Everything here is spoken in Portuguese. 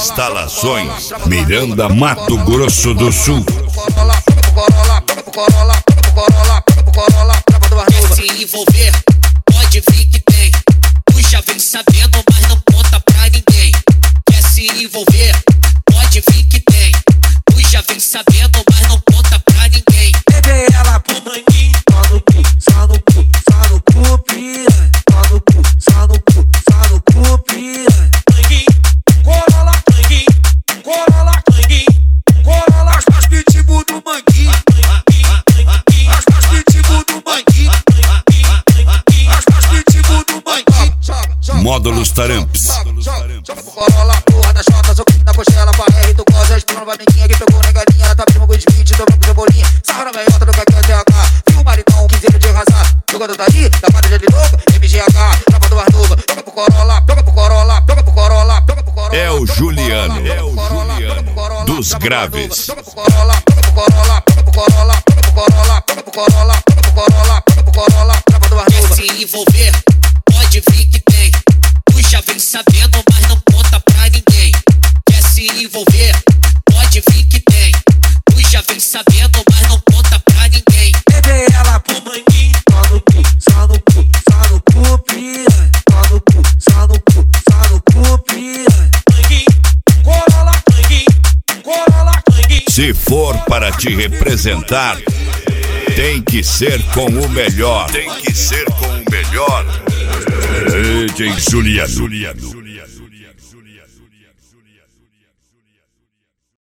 Instalações Miranda, Mato Grosso do Sul. Quer se envolver? Pode vir que tem. Tu já vem sabendo, mas não conta pra ninguém. Quer se envolver? Pode vir que tem. Tu já vem sabendo, mas não conta pra ninguém. Levei ela pro manguinho, só no cu, só no cu, só no cu, piranha. Só no cu, só no cu, só no cu, piranha. Manguinho, Corolla, manguinho, Corolla, manguinho, Corolla, as pitbull do manguinho. As pitbull do manguinho. As pitbull do manguinho. Módulos Taramps. Joga pro Corolla, porra da chota, soquinho na coxela, pra R, tu goza, explorando pra amiguinha que pegou na galinha, ela tá primo com os 20, tomando com cebolinha, sarra na meiota do caquinho TH, viu o maricão, 15 anos de arrasar, jogando daí, da quadra de louco, MGH, trapa do Arnuva, joga pro Corolla, joga pro Corolla, joga pro Corolla, joga pro Corolla. É o Juliano, dos graves. Joga pro Corolla, joga pro Corolla, joga pro Corolla, joga pro Corolla, joga pro Corolla, joga pro Corolla, joga pro Corolla, trapa do quer Arnuva. se envolver? Pode vir que tem. Tu já vem sabendo, mas não conta pra ninguém. Quer se envolver? Pode vir que tem. Tu já vem sabendo, mas não conta pra ninguém. Levei ela pro manguinho, só no cu, só no cu, só no cu, piranha. Só no cu, só no cu, só no cu, piranha. Manguinho, Corolla, manguinho, Corolla, manguinho. Se for para te representar, tem que ser com o melhor. Tem que ser com o melhor. DJ Juliano.